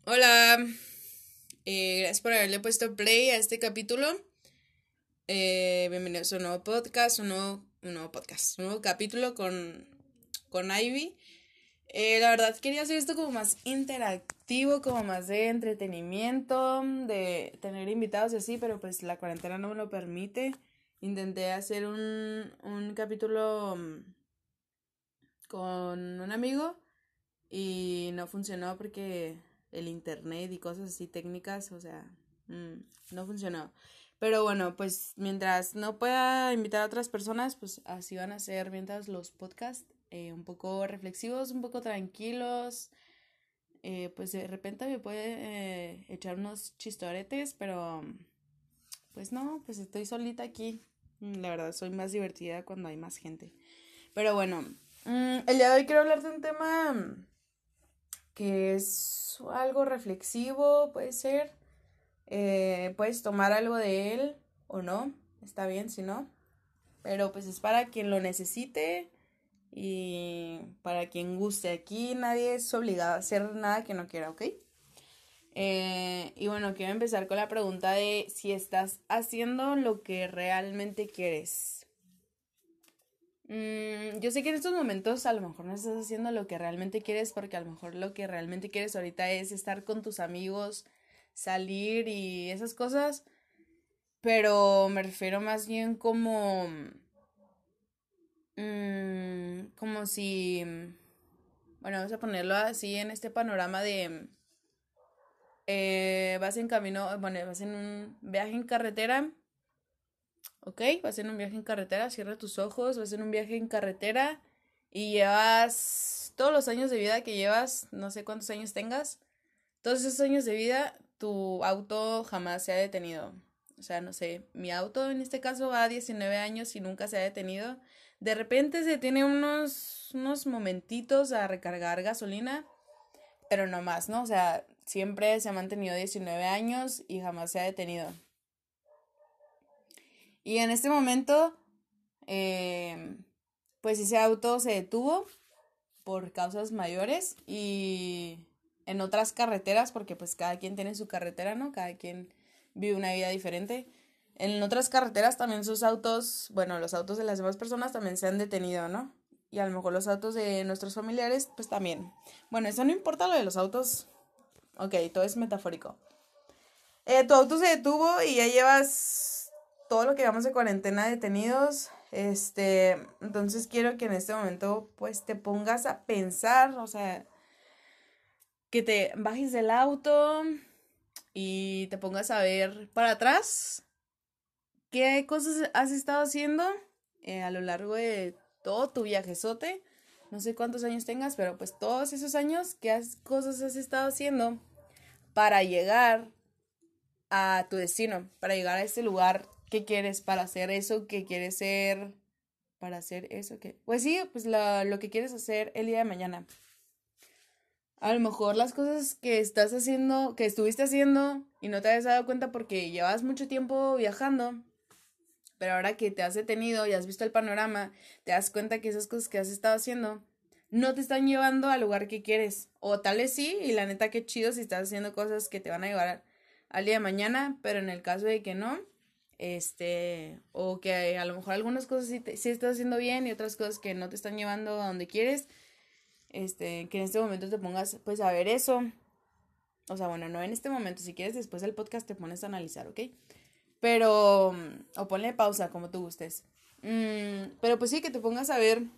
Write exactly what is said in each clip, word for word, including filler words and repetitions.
Hola, eh, gracias por haberle puesto play a este capítulo. Eh, bienvenidos a un nuevo podcast, un nuevo, un nuevo podcast, un nuevo capítulo con, con Ivy. Eh, la verdad quería hacer esto como más interactivo, como más de entretenimiento, de tener invitados y así, pero pues la cuarentena no me lo permite. Intenté hacer un, un capítulo mm, con un amigo y no funcionó porque el internet y cosas así técnicas, o sea, mm, no funcionó. Pero bueno, pues mientras no pueda invitar a otras personas, pues así van a ser mientras los podcasts, eh, un poco reflexivos, un poco tranquilos. Eh, pues de repente me puede eh, echar unos chistoretes, pero pues no, pues estoy solita aquí. Mm, La verdad, soy más divertida cuando hay más gente. Pero bueno, mm, el día de hoy quiero hablar de un tema mm, que es algo reflexivo, puede ser. Eh, puedes tomar algo de él o no, está bien si no, pero pues es para quien lo necesite y para quien guste. Aquí nadie es obligado a hacer nada que no quiera, ¿ok? Eh, y bueno, quiero empezar con la pregunta de si estás haciendo lo que realmente quieres. Mm, yo sé que en estos momentos a lo mejor no estás haciendo lo que realmente quieres porque a lo mejor lo que realmente quieres ahorita es estar con tus amigos, salir y esas cosas, pero me refiero más bien como, mm, como si, bueno, vamos a ponerlo así en este panorama de, eh, vas en camino, bueno, vas en un viaje en carretera, ¿ok? Vas en un viaje en carretera, cierra tus ojos, vas en un viaje en carretera y llevas todos los años de vida que llevas, no sé cuántos años tengas, todos esos años de vida, tu auto jamás se ha detenido. O sea, no sé, mi auto en este caso va a diecinueve años y nunca se ha detenido. De repente se tiene unos, unos momentitos a recargar gasolina, pero no más, ¿no? O sea, siempre se ha mantenido diecinueve años y jamás se ha detenido. Y en este momento, eh, pues ese auto se detuvo por causas mayores y en otras carreteras, porque pues cada quien tiene su carretera, ¿no? Cada quien vive una vida diferente. En otras carreteras también sus autos, bueno, los autos de las demás personas también se han detenido, ¿no? Y a lo mejor los autos de nuestros familiares, pues también. Bueno, eso no importa lo de los autos. Ok, todo es metafórico. Eh, tu auto se detuvo y ya llevas todo lo que llevamos de cuarentena detenidos. Este, entonces quiero que en este momento pues te pongas a pensar, o sea, que te bajes del auto y te pongas a ver para atrás qué cosas has estado haciendo eh, a lo largo de todo tu viajezote. No sé cuántos años tengas, pero pues todos esos años, qué has- cosas has estado haciendo para llegar a tu destino, para llegar a ese lugar que quieres, para hacer eso que quieres ser, para hacer eso que... Pues sí, pues lo, lo que quieres hacer el día de mañana. A lo mejor las cosas que estás haciendo, que estuviste haciendo y no te habías dado cuenta porque llevas mucho tiempo viajando, pero ahora que te has detenido y has visto el panorama, te das cuenta que esas cosas que has estado haciendo no te están llevando al lugar que quieres. O tal vez sí, y la neta que chido si estás haciendo cosas que te van a llevar al día de mañana, pero en el caso de que no, este, o que a lo mejor algunas cosas sí, te, sí estás haciendo bien y otras cosas que no te están llevando a donde quieres, este, que en este momento te pongas pues a ver eso. O sea, bueno, no en este momento, si quieres después del podcast te pones a analizar, ¿ok? Pero, o ponle pausa, como tú gustes. Mm, pero pues sí, que te pongas a ver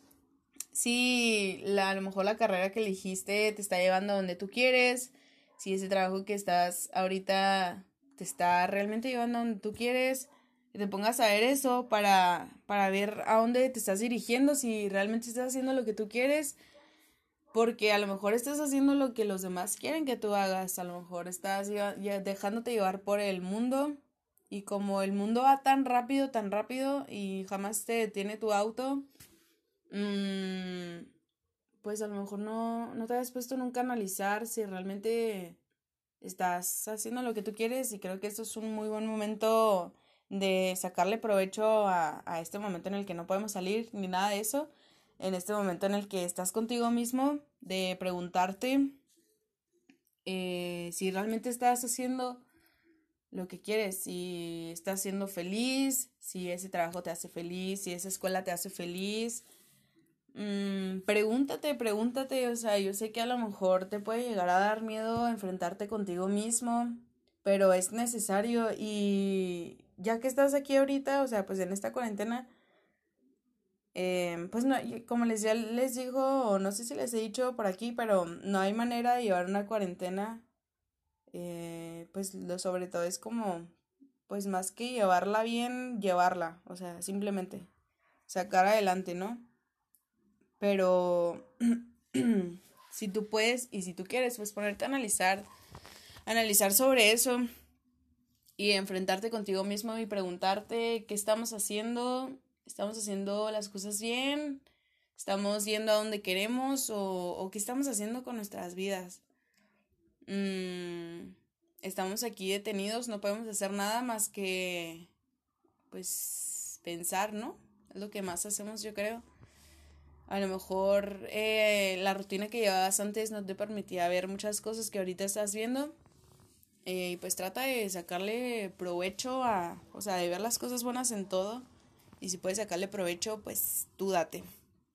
si la, a lo mejor la carrera que elegiste te está llevando a donde tú quieres, si ese trabajo que estás ahorita te está realmente llevando a donde tú quieres, que te pongas a ver eso para, para ver a dónde te estás dirigiendo, si realmente estás haciendo lo que tú quieres, porque a lo mejor estás haciendo lo que los demás quieren que tú hagas, a lo mejor estás ya, ya dejándote llevar por el mundo y como el mundo va tan rápido, tan rápido y jamás te detiene tu auto, mmm, pues a lo mejor no, no te habías puesto nunca a analizar si realmente estás haciendo lo que tú quieres y creo que esto es un muy buen momento de sacarle provecho a, a este momento en el que no podemos salir ni nada de eso, en este momento en el que estás contigo mismo, de preguntarte si realmente estás haciendo lo que quieres, si estás siendo feliz, si ese trabajo te hace feliz, si esa escuela te hace feliz. Mm, pregúntate, pregúntate, o sea, yo sé que a lo mejor te puede llegar a dar miedo enfrentarte contigo mismo, pero es necesario y ya que estás aquí ahorita, o sea, pues en esta cuarentena, eh, pues no, como les ya les digo, o no sé si les he dicho por aquí, pero no hay manera de llevar una cuarentena, eh, pues lo sobre todo es como, pues más que llevarla bien, llevarla, o sea, simplemente sacar adelante, ¿no? Pero si tú puedes y si tú quieres, pues ponerte a analizar, analizar sobre eso y enfrentarte contigo mismo y preguntarte qué estamos haciendo, estamos haciendo las cosas bien, estamos yendo a donde queremos o, o qué estamos haciendo con nuestras vidas. Mm, estamos aquí detenidos, no podemos hacer nada más que, pues, pensar, ¿no? Es lo que más hacemos, yo creo. A lo mejor eh, la rutina que llevabas antes no te permitía ver muchas cosas que ahorita estás viendo. Eh, y pues trata de sacarle provecho a, o sea, de ver las cosas buenas en todo. Y si puedes sacarle provecho, pues tú date.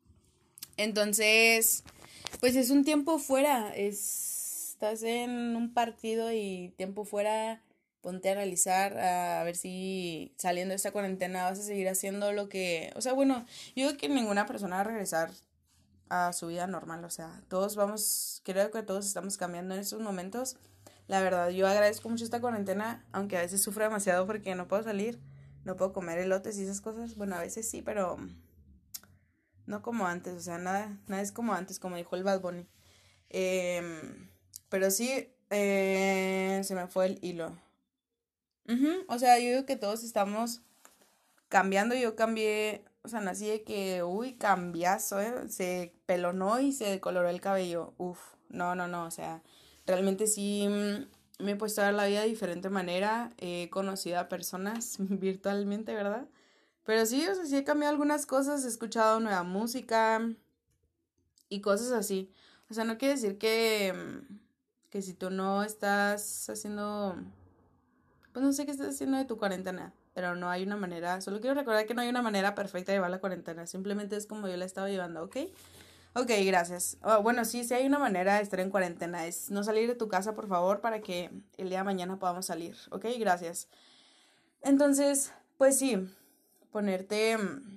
Entonces, pues es un tiempo fuera. Es, estás en un partido y tiempo fuera. Ponte a analizar a ver si saliendo de esta cuarentena vas a seguir haciendo lo que... O sea, bueno, yo creo que ninguna persona va a regresar a su vida normal. O sea, todos vamos, creo que todos estamos cambiando en estos momentos. La verdad, yo agradezco mucho esta cuarentena, aunque a veces sufro demasiado porque no puedo salir, no puedo comer elotes y esas cosas. Bueno, a veces sí, pero no como antes. O sea, nada, nada es como antes, como dijo el Bad Bunny. Eh, pero sí, eh, se me fue el hilo. Uh-huh. O sea, yo digo que todos estamos cambiando. Yo cambié, o sea, nací de que, uy, cambiazo, ¿eh? Se pelonó y se decoloró el cabello. Uf, no, no, no, o sea, realmente sí mm, me he puesto a ver la vida de diferente manera. He conocido a personas virtualmente, ¿verdad? Pero sí, o sea, sí he cambiado algunas cosas, he escuchado nueva música y cosas así. O sea, no quiere decir que, mm, que si tú no estás haciendo pues no sé qué estás haciendo de tu cuarentena, pero no hay una manera, solo quiero recordar que no hay una manera perfecta de llevar la cuarentena, simplemente es como yo la estaba llevando, ¿ok? Ok, gracias. Oh, bueno, sí, sí hay una manera de estar en cuarentena, es no salir de tu casa, por favor, para que el día de mañana podamos salir, ¿ok? Gracias. Entonces, pues sí, ponerte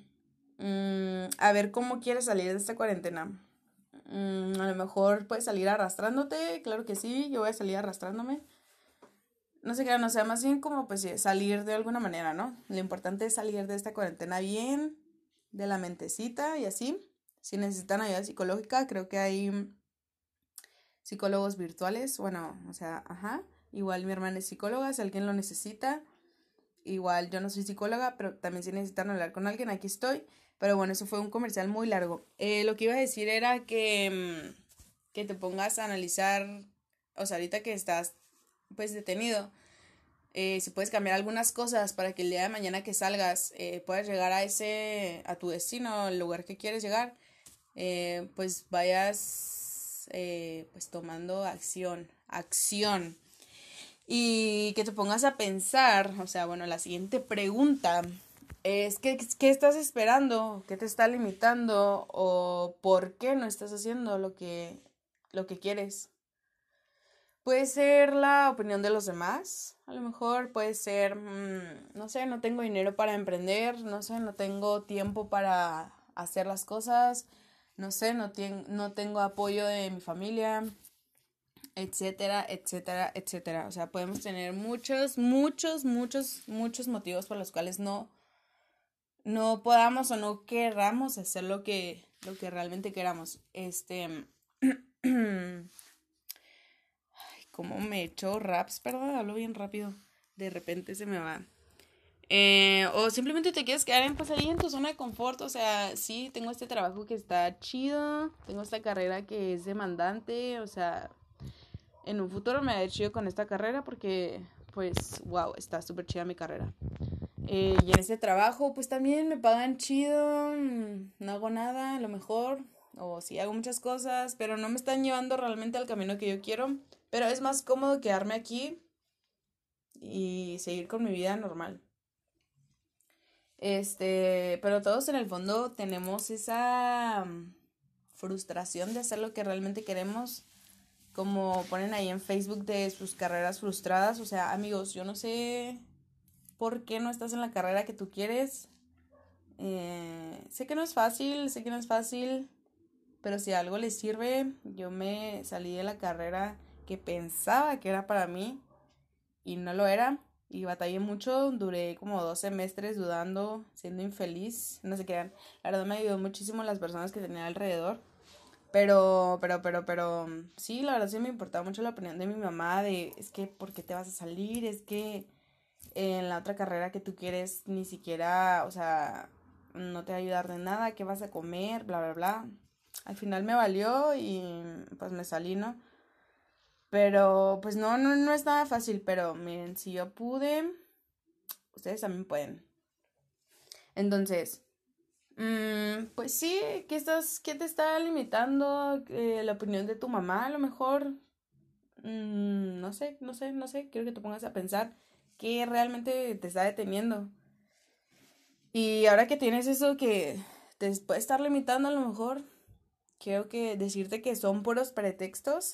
mm, a ver cómo quieres salir de esta cuarentena. Mm, a lo mejor puedes salir arrastrándote, claro que sí, yo voy a salir arrastrándome. No sé qué, no sé, más bien como pues sí, salir de alguna manera, ¿no? Lo importante es salir de esta cuarentena bien, de la mentecita y así. Si necesitan ayuda psicológica, creo que hay psicólogos virtuales, bueno, o sea, ajá. Igual mi hermana es psicóloga, si alguien lo necesita. Igual yo no soy psicóloga, pero también si necesitan hablar con alguien, aquí estoy. Pero bueno, eso fue un comercial muy largo. Eh, lo que iba a decir era que, mm, que te pongas a analizar, o sea, ahorita que estás pues detenido, eh, si puedes cambiar algunas cosas para que el día de mañana que salgas eh, puedas llegar a ese, a tu destino, al lugar que quieres llegar, eh, pues vayas eh, pues tomando acción, acción. Y que te pongas a pensar, o sea, bueno, la siguiente pregunta es ¿qué, qué estás esperando? ¿Qué te está limitando? ¿O por qué no estás haciendo lo que, lo que quieres? Puede ser la opinión de los demás, a lo mejor puede ser, mmm, no sé, no tengo dinero para emprender, no sé, no tengo tiempo para hacer las cosas, no sé, no, tien- no tengo apoyo de mi familia, etcétera, etcétera, etcétera. O sea, podemos tener muchos, muchos, muchos, muchos motivos por los cuales no, no podamos o no querramos hacer lo que, lo que realmente queramos. Este... Como me echo raps, perdón, hablo bien rápido. De repente se me va. Eh, o simplemente te quieres quedar en, pues, ahí en tu zona de confort. O sea, sí, tengo este trabajo que está chido. Tengo esta carrera que es demandante. O sea, en un futuro me haré chido con esta carrera porque, pues, wow, está súper chida mi carrera. Eh, y en este trabajo, pues también me pagan chido. No hago nada, a lo mejor. O sí hago muchas cosas, pero no me están llevando realmente al camino que yo quiero. Pero es más cómodo quedarme aquí y seguir con mi vida normal. Este, pero todos en el fondo tenemos esa mm, frustración de hacer lo que realmente queremos, como ponen ahí en Facebook de sus carreras frustradas. O sea, amigos, yo no sé por qué no estás en la carrera que tú quieres. Eh, sé que no es fácil, sé que no es fácil, pero si algo les sirve, yo me salí de la carrera que pensaba que era para mí y no lo era. Y batallé mucho, duré como dos semestres dudando, siendo infeliz, no sé qué. La verdad me ayudó muchísimo las personas que tenía alrededor. Pero, pero, pero, pero, sí, la verdad sí me importaba mucho la opinión de mi mamá de, es que, ¿por qué te vas a salir? Es que en la otra carrera que tú quieres ni siquiera, o sea, no te va a ayudar de nada, ¿qué vas a comer? Bla, bla, bla. Al final me valió y pues me salí, ¿no? Pero pues no, no, no es nada fácil, pero miren, si yo pude, ustedes también pueden. Entonces, mm, pues sí, ¿qué estás, qué te está limitando? Eh, la opinión de tu mamá, a lo mejor. Mm, no sé, no sé, no sé. Quiero que te pongas a pensar qué realmente te está deteniendo. Y ahora que tienes eso que te puede estar limitando, a lo mejor, quiero que decirte que son puros pretextos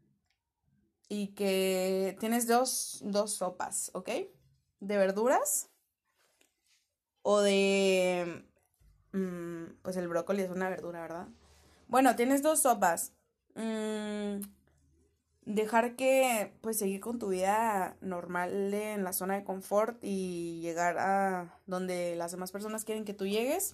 y que tienes dos, dos sopas, ¿ok? De verduras o de... mm, pues el brócoli es una verdura, ¿verdad? Bueno, tienes dos sopas. Mm, dejar que, pues, seguir con tu vida normal en la zona de confort y llegar a donde las demás personas quieren que tú llegues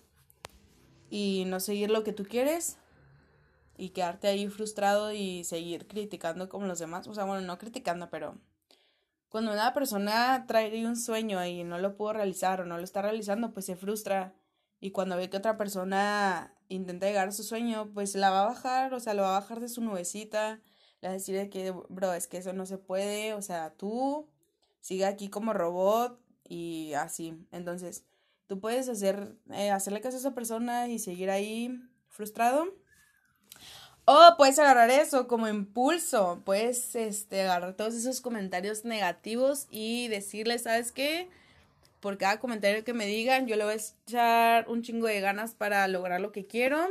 y no seguir lo que tú quieres y quedarte ahí frustrado y seguir criticando como los demás. O sea, bueno, no criticando, pero cuando una persona trae un sueño y no lo pudo realizar o no lo está realizando, pues se frustra. Y cuando ve que otra persona intenta llegar a su sueño, pues la va a bajar, o sea, lo va a bajar de su nubecita. Le va a decir de que, bro, es que eso no se puede, o sea, tú sigue aquí como robot y así. Entonces, tú puedes hacer, eh, hacerle caso a esa persona y seguir ahí frustrado. O puedes agarrar eso como impulso, puedes este, agarrar todos esos comentarios negativos y decirle, ¿sabes qué? Por cada comentario que me digan, yo le voy a echar un chingo de ganas para lograr lo que quiero.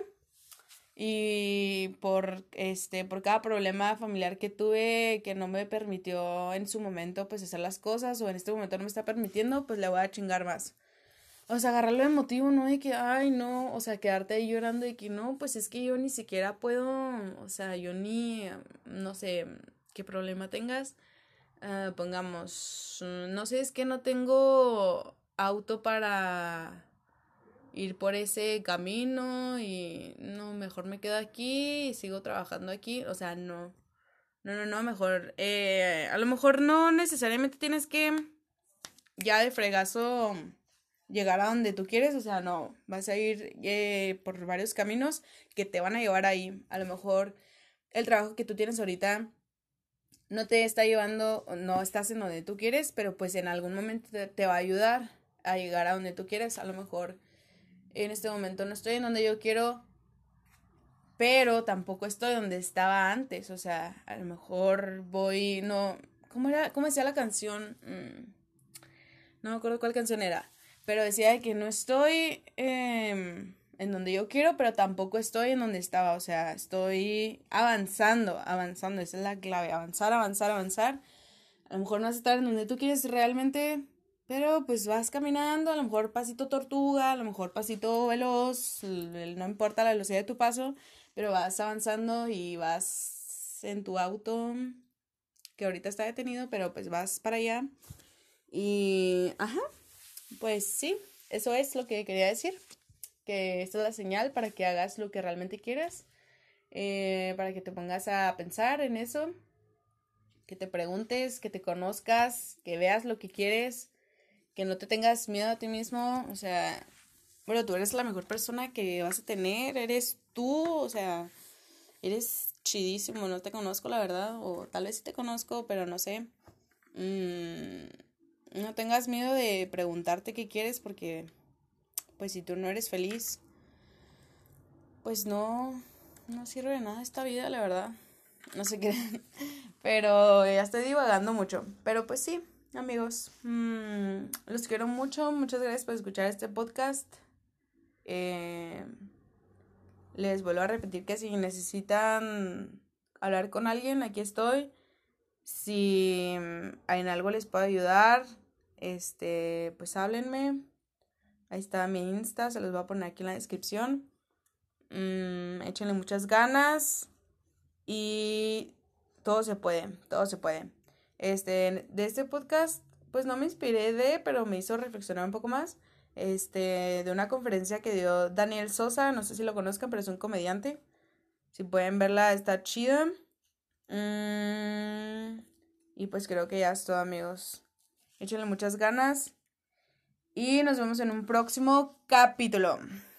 Y por este, por cada problema familiar que tuve que no me permitió en su momento pues hacer las cosas o en este momento no me está permitiendo, pues le voy a chingar más. O sea, agarrarlo de motivo, ¿no? De que, ay, no, o sea, quedarte ahí llorando de que no, pues es que yo ni siquiera puedo, o sea, yo ni, no sé, qué problema tengas. Ah, pongamos, mm, no sé, es que no tengo auto para ir por ese camino y no, mejor me quedo aquí y sigo trabajando aquí. O sea, no, no, no, no, mejor, eh, a lo mejor no necesariamente tienes que ya de fregazo llegar a donde tú quieres, o sea, no, vas a ir eh, por varios caminos que te van a llevar ahí. A lo mejor el trabajo que tú tienes ahorita no te está llevando, no estás en donde tú quieres, pero pues en algún momento te, te va a ayudar a llegar a donde tú quieres. A lo mejor en este momento no estoy en donde yo quiero, pero tampoco estoy donde estaba antes. O sea, a lo mejor voy, no, ¿cómo era? ¿Cómo decía la canción? Mm, no me acuerdo cuál canción era, pero decía que no estoy eh, en donde yo quiero, pero tampoco estoy en donde estaba. O sea, estoy avanzando, avanzando, esa es la clave, avanzar, avanzar, avanzar. A lo mejor no vas a estar en donde tú quieres realmente, pero pues vas caminando, a lo mejor pasito tortuga, a lo mejor pasito veloz, no importa la velocidad de tu paso, pero vas avanzando y vas en tu auto, que ahorita está detenido, pero pues vas para allá. Y, ajá, pues sí, eso es lo que quería decir, que esta es la señal para que hagas lo que realmente quieras, eh, para que te pongas a pensar en eso, que te preguntes, que te conozcas, que veas lo que quieres, que no te tengas miedo a ti mismo. O sea, bueno, tú eres la mejor persona que vas a tener, eres tú, o sea, eres chidísimo. No te conozco, la verdad, o tal vez sí te conozco, pero no sé. Mm, no tengas miedo de preguntarte qué quieres, porque pues si tú no eres feliz, pues no, no sirve de nada esta vida, la verdad. no sé qué. Pero ya estoy divagando mucho. Pero pues sí, amigos. Mmm, los quiero mucho. Muchas gracias por escuchar este podcast. Eh, les vuelvo a repetir que si necesitan hablar con alguien, aquí estoy. Si en algo les puedo ayudar, este, pues háblenme. Ahí está mi Insta, se los voy a poner aquí en la descripción. Mm, échenle muchas ganas y todo se puede, todo se puede. Este, de este podcast, pues no me inspiré de, pero me hizo reflexionar un poco más. Este, de una conferencia que dio Daniel Sosa, no sé si lo conozcan, pero es un comediante. Si pueden verla, está chida. Mm, y pues creo que ya es todo, amigos. Échenle muchas ganas y nos vemos en un próximo capítulo.